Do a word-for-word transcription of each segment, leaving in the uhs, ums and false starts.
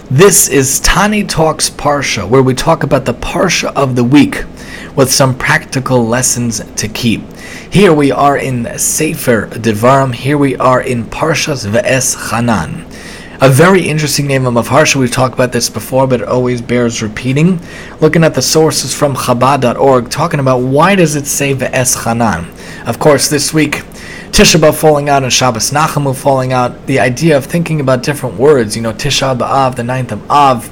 This is Tani Talks Parsha, where we talk about the Parsha of the week with some practical lessons to keep. Here we are in Sefer Devarim. Here we are in Parshas Ve'eschanan. A very interesting name of Parsha. We've talked about this before, but it always bears repeating. Looking at the sources from Chabad dot org, talking about why does it say Ve'eschanan. Of course, this week, Tisha B'Av falling out and Shabbos Nachamu falling out. The idea of thinking about different words, you know, Tisha B'Av, the ninth of Av,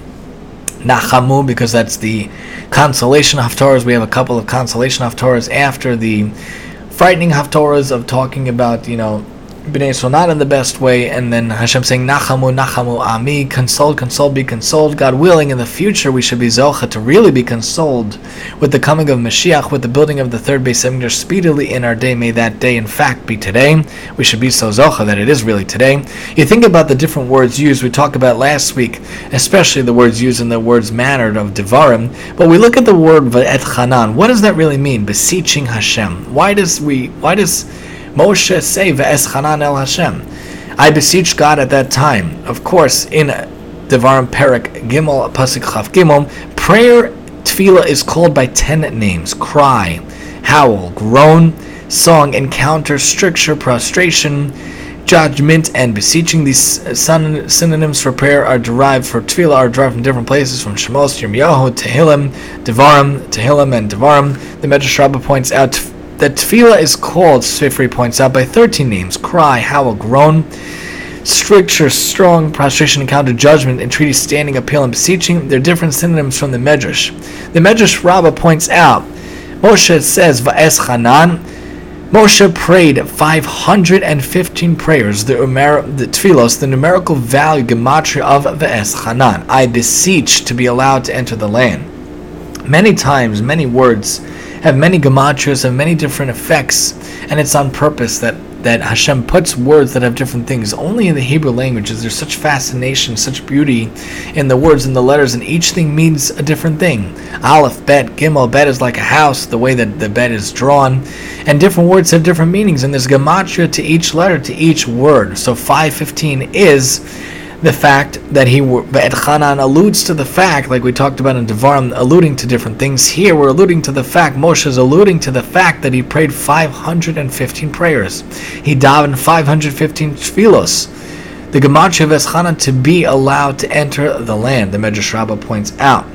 Nachamu, because that's the consolation Haftorahs. We have a couple of consolation Haftorahs after the frightening Haftorahs of talking about, you know, B'nai Yisrael not in the best way, and then Hashem saying, Nachamu, Nachamu, Ami, console, console, be consoled. God willing, in the future we should be Zocha to really be consoled with the coming of Mashiach, with the building of the third Beis Hamikdash speedily in our day. May that day in fact be today. We should be so Zocha that it is really today. You think about the different words used. We talked about last week, especially the words used in the words mannered of Devarim, but we look at the word Ve'etchanan. What does that really mean? Beseeching Hashem. Why does we, why does Moshe say Ve'eschanan el Hashem? I beseech God at that time. Of course, in Devarim Perek Gimel Pasuk Chav Gimel, prayer tefillah is called by ten names: cry, howl, groan, song, encounter, stricture, prostration, judgment, and beseeching. These synonyms for prayer are derived for tefillah are derived from different places, from Shemos, Yirmiyahu, Tehillim, Devarim, Tehillim, and Devarim. The Medrash Rabbah points out that tefillah is called, Sifri points out, by thirteen names: cry, howl, groan, stricture, strong, prostration, encounter, judgment, entreaty, standing, appeal, and beseeching. They're different synonyms from the Medrash. The Medrash Rabbah points out, Moshe says, Va'eschanan, Moshe prayed five hundred fifteen prayers, the, umer, the tefillos, the numerical value, gematria of Va'eschanan. I beseech to be allowed to enter the land. Many times, many words have many gematrias, have many different effects, and it's on purpose that, that Hashem puts words that have different things. Only in the Hebrew languages there's such fascination, such beauty in the words and the letters, and each thing means a different thing. Aleph, Bet, Gimel. Bet is like a house, the way that the bet is drawn, and different words have different meanings, and there's gematria to each letter, to each word. So five fifteen is the fact that he, Ve'etchanan, alludes to the fact, like we talked about in Devarim, alluding to different things. Here we're alluding to the fact, Moshe is alluding to the fact that he prayed five hundred fifteen prayers. He davened five hundred fifteen tefillos. The gematria of Ve'eschanan, to be allowed to enter the land, the Medrash Rabbah points out.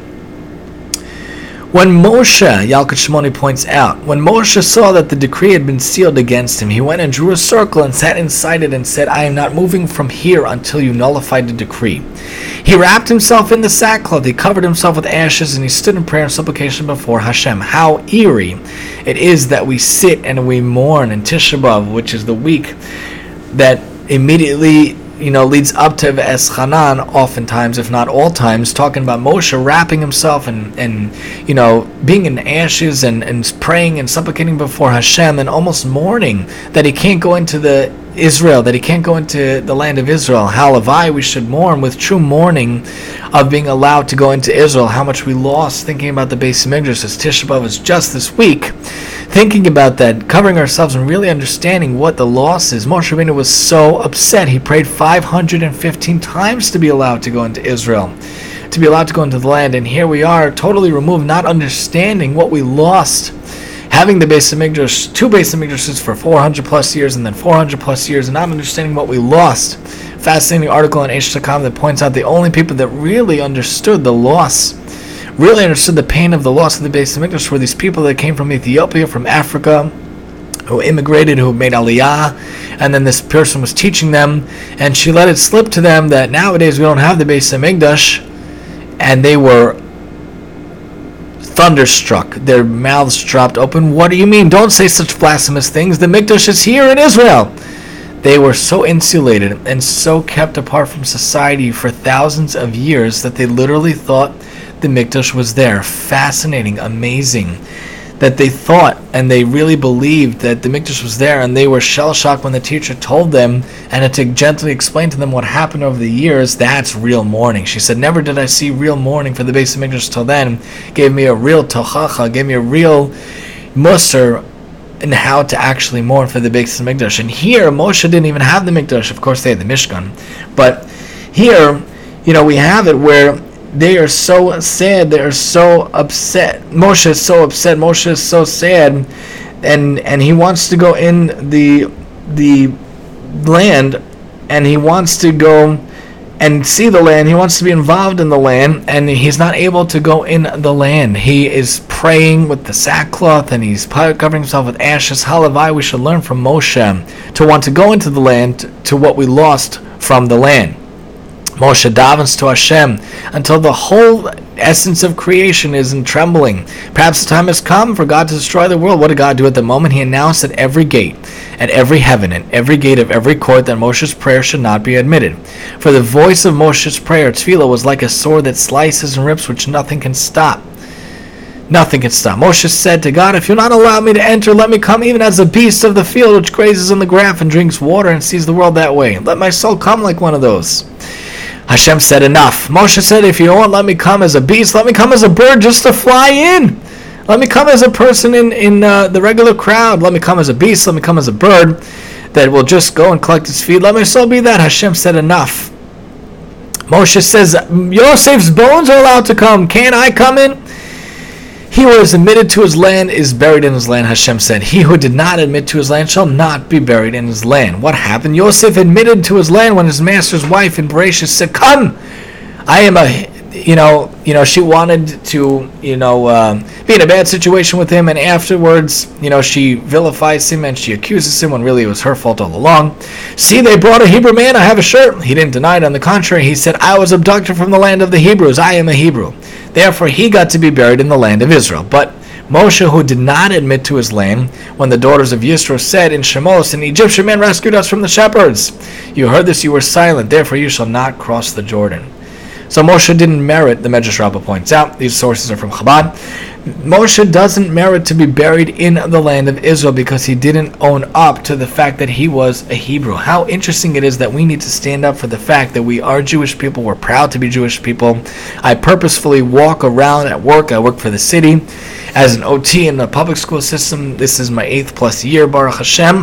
When Moshe, Yalkut Shimoni points out, when Moshe saw that the decree had been sealed against him, he went and drew a circle and sat inside it and said, I am not moving from here until you nullify the decree. He wrapped himself in the sackcloth, he covered himself with ashes, and he stood in prayer and supplication before Hashem. How eerie it is that we sit and we mourn in Tisha B'Av, which is the week that immediately, you know, leads up to Ve'eschanan, oftentimes, if not all times, talking about Moshe wrapping himself and, and you know, being in ashes and, and praying and supplicating before Hashem, and almost mourning that he can't go into the Israel, that he can't go into the land of Israel. How Levi, we should mourn with true mourning of being allowed to go into Israel. How much we lost thinking about the Beis Hamikdash, as Tisha B'Av was just this week. Thinking about that, covering ourselves and really understanding what the loss is. Moshe Rabbeinu was so upset. He prayed five hundred fifteen times to be allowed to go into Israel, to be allowed to go into the land. And here we are, totally removed, not understanding what we lost. Having the Beis Hamikdash, two Beis Hamikdashes for four hundred plus years, and then four hundred plus years, and not understanding what we lost. Fascinating article in Eish Takam that points out the only people that really understood the loss, really understood the pain of the loss of the Beis Hamikdash, were these people that came from Ethiopia, from Africa, who immigrated, who made aliyah, and then this person was teaching them, and she let it slip to them that nowadays we don't have the Beis Hamikdash, and they were thunderstruck. Their mouths dropped open. What do you mean? Don't say such blasphemous things. The Mikdash is here in Israel. They were so insulated and so kept apart from society for thousands of years that they literally thought the Mikdash was there. Fascinating, amazing. That they thought and they really believed that the Mikdash was there, and they were shell-shocked when the teacher told them and had to gently explain to them what happened over the years. That's real mourning. She said, never did I see real mourning for the Beis Hamikdash till then. Gave me a real tochacha, gave me a real musar in how to actually mourn for the Beis Hamikdash. And here, Moshe didn't even have the Mikdash. Of course, they had the Mishkan. But here, you know, we have it where they are so sad, they are so upset. Moshe is so upset, Moshe is so sad, and and he wants to go in the the land, and he wants to go and see the land. He wants to be involved in the land, and he's not able to go in the land. He is praying with the sackcloth, and he's covering himself with ashes. Halavai, we should learn from Moshe to want to go into the land, to what we lost from the land. Moshe davens to Hashem until the whole essence of creation is in trembling. Perhaps the time has come for God to destroy the world. What did God do at the moment? He announced at every gate, at every heaven, and every gate of every court that Moshe's prayer should not be admitted. For the voice of Moshe's prayer, tefillah, was like a sword that slices and rips, which nothing can stop. Nothing can stop. Moshe said to God, if you'll not allow me to enter, let me come even as a beast of the field which grazes in the grass and drinks water and sees the world that way. Let my soul come like one of those. Hashem said, enough. Moshe said, if you won't let me come as a beast, let me come as a bird just to fly in. Let me come as a person in, in uh, the regular crowd. Let me come as a beast. Let me come as a bird that will just go and collect its feed. Let my soul be that. Hashem said, enough. Moshe says, Yosef's bones are allowed to come. Can't I come in? He who is admitted to his land is buried in his land, Hashem said. He who did not admit to his land shall not be buried in his land. What happened? Yosef admitted to his land when his master's wife in Bereshit said, come, I am a, you know, you know, she wanted to, you know, uh, be in a bad situation with him, and afterwards, you know, she vilifies him and she accuses him when really it was her fault all along. See, they brought a Hebrew man, I have a shirt. He didn't deny it. On the contrary, he said, I was abducted from the land of the Hebrews. I am a Hebrew. Therefore, he got to be buried in the land of Israel. But Moshe, who did not admit to his land, when the daughters of Yisro said in Shemos, an Egyptian man rescued us from the shepherds. You heard this, you were silent. Therefore, you shall not cross the Jordan. So Moshe didn't merit, the Medrash Rabbah points out. These sources are from Chabad. Moshe doesn't merit to be buried in the land of Israel because he didn't own up to the fact that he was a Hebrew. How interesting it is that we need to stand up for the fact that we are Jewish people. We're proud to be Jewish people. I purposefully walk around at work. I work for the city as an O T in the public school system. This is my eighth plus year, Baruch Hashem.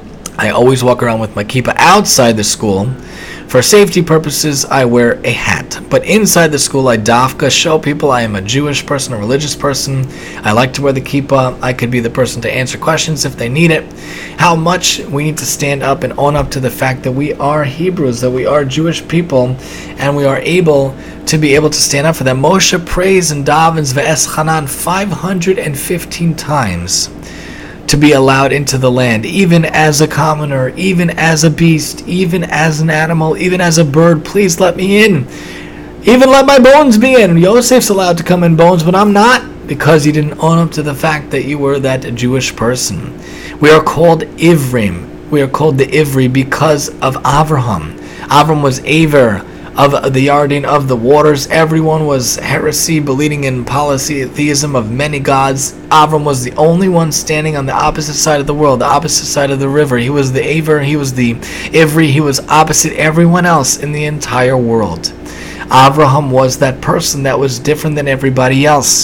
I always walk around with my kippah outside the school. For safety purposes, I wear a hat. But inside the school, I dafka show people I am a Jewish person, a religious person. I like to wear the kippah. I could be the person to answer questions if they need it. How much we need to stand up and own up to the fact that we are Hebrews, that we are Jewish people, and we are able to be able to stand up for them. Moshe prays and davens ve'eschanan five hundred fifteen times to be allowed into the land, even as a commoner, even as a beast, even as an animal, even as a bird. Please let me in. Even let my bones be in. Yosef's allowed to come in bones, but I'm not, because you didn't own up to the fact that you were that Jewish person. We are called Ivrim. We are called the Ivri because of Avraham. Avram was Aver of the Yarden, of the waters. Everyone was heresy, believing in polytheism of many gods. Avram was the only one standing on the opposite side of the world, the opposite side of the river. He was the Aver, he was the Ivri, he was opposite everyone else in the entire world. Avraham was that person that was different than everybody else.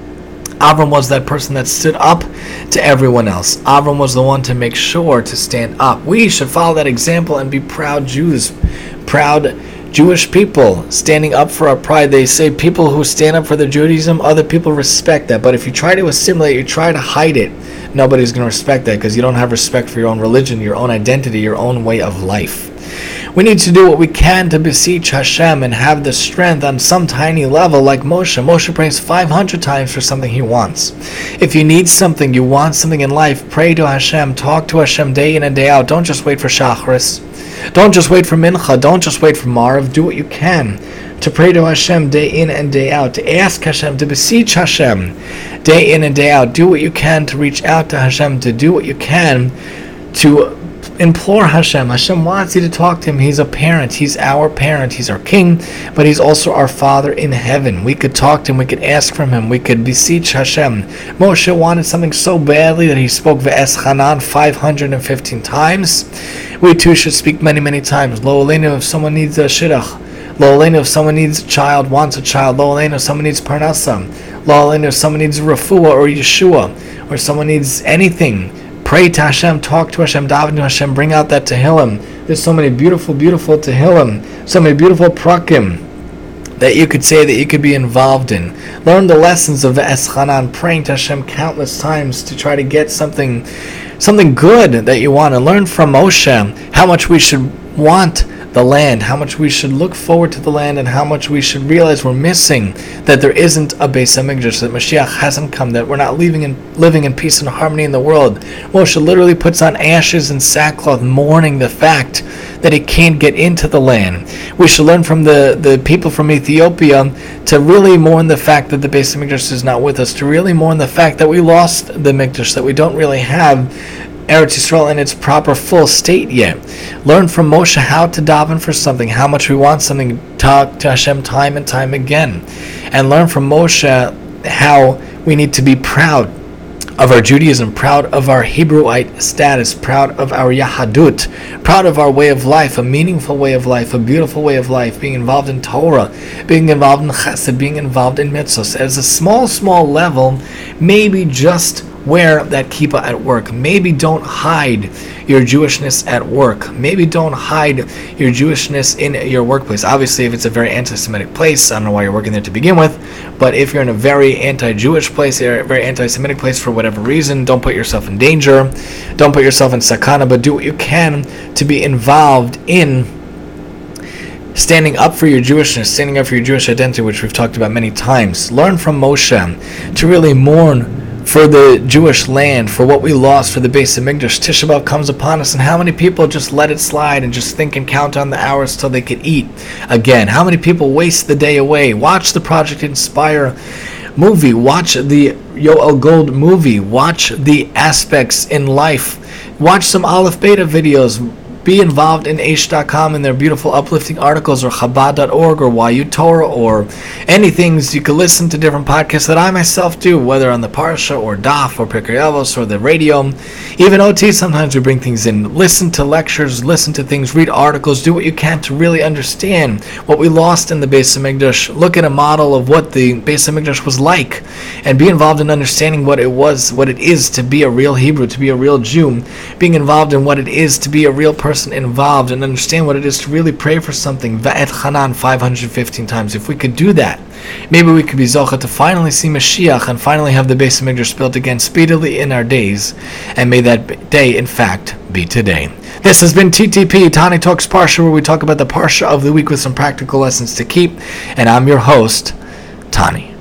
Avram was that person that stood up to everyone else. Avram was the one to make sure to stand up. We should follow that example and be proud Jews, proud Jewish people standing up for our pride. They say people who stand up for their Judaism, other people respect that. But if you try to assimilate, you try to hide it, nobody's going to respect that, because you don't have respect for your own religion, your own identity, your own way of life. We need to do what we can to beseech Hashem and have the strength on some tiny level like Moshe. Moshe prays five hundred times for something he wants. If you need something, you want something in life, pray to Hashem, talk to Hashem day in and day out. Don't just wait for Shacharis. Don't just wait for Mincha. Don't just wait for Mariv. Do what you can to pray to Hashem day in and day out, to ask Hashem, to beseech Hashem day in and day out. Do what you can to reach out to Hashem, to do what you can to implore Hashem. Hashem wants you to talk to Him. He's a parent. He's our parent. He's our king, but He's also our Father in heaven. We could talk to Him. We could ask from Him. We could beseech Hashem. Moshe wanted something so badly that he spoke Ve'eschanan five hundred fifteen times. We too should speak many, many times. Lo Aleinu, if someone needs a shidduch. Lo Aleinu, if someone needs a child, wants a child. Lo Aleinu, if someone needs parnasa. Lo Aleinu, if someone needs refuah or Yeshua, or someone needs anything. Pray to Hashem, talk to Hashem, daven to Hashem, bring out that Tehillim. There's so many beautiful, beautiful Tehillim, so many beautiful prakim. that you could say, that you could be involved in. Learn the lessons of Eschanan, praying to Hashem countless times to try to get something something good that you want. And learn from Moshe how much we should want the land, how much we should look forward to the land, and how much we should realize we're missing, that there isn't a Beis HaMikdash, that Mashiach hasn't come, that we're not living in, living in peace and harmony in the world. Moshe literally puts on ashes and sackcloth, mourning the fact that he can't get into the land. We should learn from the, the people from Ethiopia to really mourn the fact that the Beis HaMikdash is not with us, to really mourn the fact that we lost the Mikdash, that we don't really have Eretz Yisrael in its proper full state yet. Learn from Moshe how to daven for something, how much we want something, talk to Hashem time and time again. And learn from Moshe how we need to be proud of our Judaism, proud of our Hebrewite status, proud of our Yahadut, proud of our way of life, a meaningful way of life, a beautiful way of life, being involved in Torah, being involved in Chesed, being involved in mitzvos. As a small, small level, maybe just wear that kippah at work. Maybe don't hide your Jewishness at work. Maybe don't hide your Jewishness in your workplace. Obviously, if it's a very anti-Semitic place, I don't know why you're working there to begin with, but if you're in a very anti-Jewish place, or a very anti-Semitic place for whatever reason, don't put yourself in danger. Don't put yourself in sakana, but do what you can to be involved in standing up for your Jewishness, standing up for your Jewish identity, which we've talked about many times. Learn from Moshe to really mourn for the Jewish land, for what we lost, for the Beis HaMikdash. Tisha B'Av comes upon us, and how many people just let it slide and just think and count on the hours till they could eat again? How many people waste the day away? Watch the Project Inspire movie. Watch the Yoel Gold movie. Watch the aspects in life. Watch some Aleph Beta videos. Be involved in Aish dot com and their beautiful uplifting articles, or Chabad dot org, or Y U Torah, or anything. You can listen to different podcasts that I myself do, whether on the Parsha, or Daf, or Pirkei Avos, or the radio. Even O T, sometimes we bring things in. Listen to lectures, listen to things, read articles, do what you can to really understand what we lost in the Beis HaMikdash. Look at a model of what the Beis HaMikdash was like, and be involved in understanding what it was, what it is to be a real Hebrew, to be a real Jew, being involved in what it is to be a real person involved, and understand what it is to really pray for something. Va'et Chanan five hundred fifteen times. If we could do that, maybe we could be zocha to finally see Mashiach and finally have the Beis HaMikdash built again speedily in our days, and may that day in fact be today. This has been T T P, Tani Talks Parsha, where we talk about the Parsha of the week with some practical lessons to keep, and I'm your host, Tani.